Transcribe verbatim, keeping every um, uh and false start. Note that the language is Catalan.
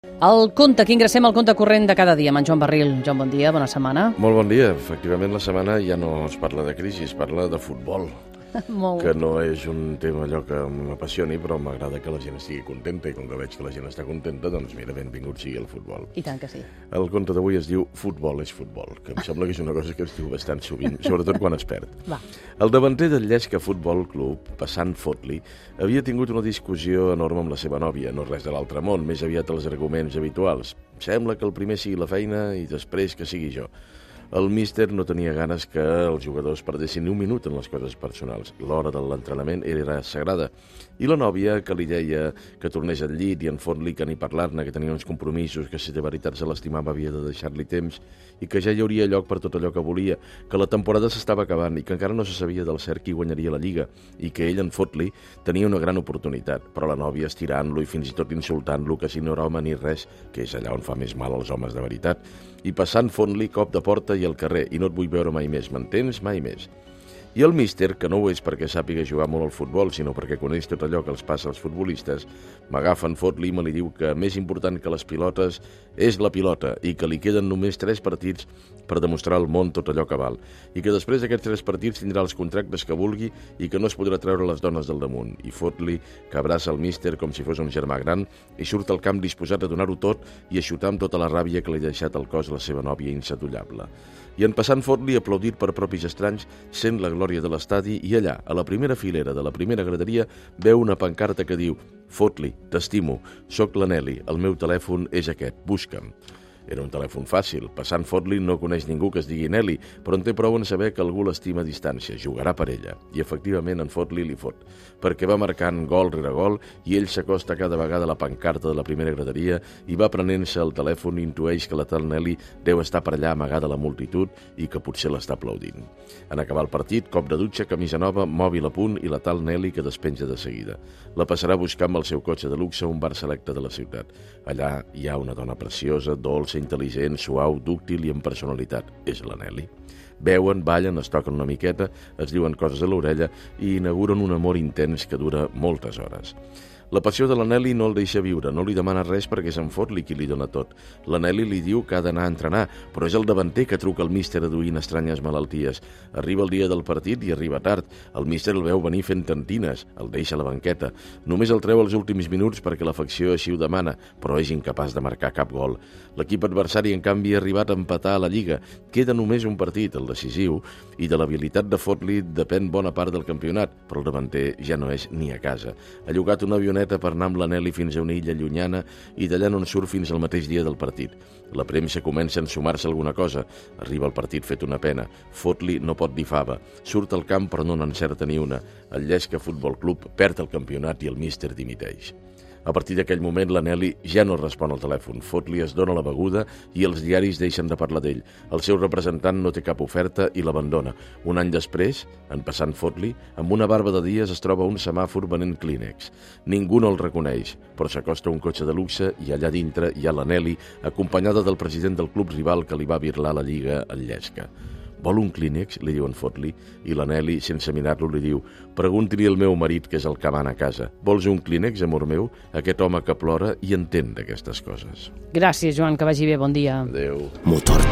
El conte, que ingressem al compte corrent de cada dia, amb en Joan Barril. Joan, bon dia, bona setmana. Molt bon dia. Efectivament, la setmana ja no es parla de crisi, es parla de futbol. Molt. Que no és un tema allò que m'apassioni, però m'agrada que la gent estigui contenta, i com que veig que la gent està contenta, doncs mira, benvingut sigui el futbol. I tant que sí. El conte d'avui es diu Futbol és futbol, que em sembla que és una cosa que es diu bastant sovint, sobretot quan es perd. Va. El davanter del Llesca Futbol Club, Passant Fotli, havia tingut una discussió enorme amb la seva nòvia, no res de l'altre món, més aviat els arguments habituals. Sembla que el primer sigui la feina i després que sigui jo. El míster no tenia ganes que els jugadors perdessin ni un minut en les coses personals. L'hora de l'entrenament era sagrada. I la nòvia, que li deia que tornés al llit i en Fotli que ni parlar-ne, que tenia uns compromisos, que si de veritat se l'estimava havia de deixar-li temps i que ja hi hauria lloc per tot allò que volia, que la temporada s'estava acabant i que encara no se sabia del cert qui guanyaria la Lliga i que ell, en Fotli, tenia una gran oportunitat. Però la nòvia estirant-lo i fins i tot insultant-lo, que si no era home ni res, que és allà on fa més mal als homes de veritat. I Passant Fotli, cop de porta i al carrer, i no et vull veure mai més, m'entens? Mai més. I el míster, que no ho és perquè sàpiga jugar molt al futbol, sinó perquè coneix tot allò que els passa als futbolistes, m'agafa en Fotli i me li diu que més important que les pilotes és la pilota i que li queden només tres partits per demostrar al món tot allò que val i que després d'aquests tres partits tindrà els contractes que vulgui i que no es podrà treure les dones del damunt. I Fotli, que abraça el míster com si fos un germà gran i surt al camp disposat a donar-ho tot i a xutar amb tota la ràbia que li ha deixat al cos la seva nòvia insadollable. I en Passant Fotli, aplaudit per propis estranys, sent la glòria de l'estadi i allà, a la primera filera de la primera graderia, veu una pancarta que diu «Fotli, t'estimo, soc la Nelly, el meu telèfon és aquest, busca'm». Era un telèfon fàcil. Passant Fotli no coneix ningú que es digui Nelly, però en té prou en saber que algú l'estima a distància, jugarà per ella. I efectivament en Fotli li fot, perquè va marcant gol rere gol i ell s'acosta cada vegada a la pancarta de la primera graderia i va prenent-se el telèfon i intueix que la tal Nelly deu estar per allà amagada a la multitud i que potser l'està aplaudint. En acabar el partit, cop de dutxa, camisa nova, mòbil a punt i la tal Nelly que despenja de seguida. La passarà a buscar amb el seu cotxe de luxe a un bar selecte de la ciutat. Allà hi ha una dona preciosa, dolça, intel·ligent, suau, dúctil i amb personalitat. És la Nelly. Beuen, ballen, es toquen una miqueta, es diuen coses a l'orella i inauguren un amor intens que dura moltes hores. La passió de la Nelly no el deixa viure, no li demana res perquè és en Fotli qui li dona tot. La Nelly li diu que ha d'anar a entrenar, però és el davanter que truca al míster aduint estranyes malalties. Arriba el dia del partit i arriba tard. El míster el veu venir fent tantines, el deixa a la banqueta. Només el treu als últims minuts perquè l'afecció així ho demana, però és incapaç de marcar cap gol. L'equip adversari, en canvi, ha arribat a empatar a la Lliga. Queda només un partit, el decisiu, i de l'habilitat de Fotli depèn bona part del campionat, però el davanter ja no és ni a casa. Ha llogat una avioneta per anar amb la Nelly fins a una illa llunyana i d'allà no en surt fins al mateix dia del partit. La premsa comença a ensumar-se alguna cosa. Arriba el partit fet una pena. Fotli no pot dir fava. Surt al camp però no n'encerta ni una. El Llesca Futbol Club perd el campionat i el míster dimiteix. A partir d'aquell moment, la Nelly ja no respon al telèfon. Fotli es dona la beguda i els diaris deixen de parlar d'ell. El seu representant no té cap oferta i l'abandona. Un any després, en Passant Fotli, amb una barba de dies es troba un semàfor venent Kleenex. Ningú no el reconeix, però s'acosta un cotxe de luxe i allà dintre hi ha la Nelly, acompanyada del president del club rival que li va birlar la Lliga al Llesca. «Vol un Kleenex?», li diu en Fotli, i la Nelly, sense mirar-lo, li diu «Pregunti-li al meu marit, que és el que mana a casa. Vols un Kleenex, amor meu? Aquest home que plora i entén d'aquestes coses». Gràcies, Joan, que vagi bé, bon dia. Adéu. Motor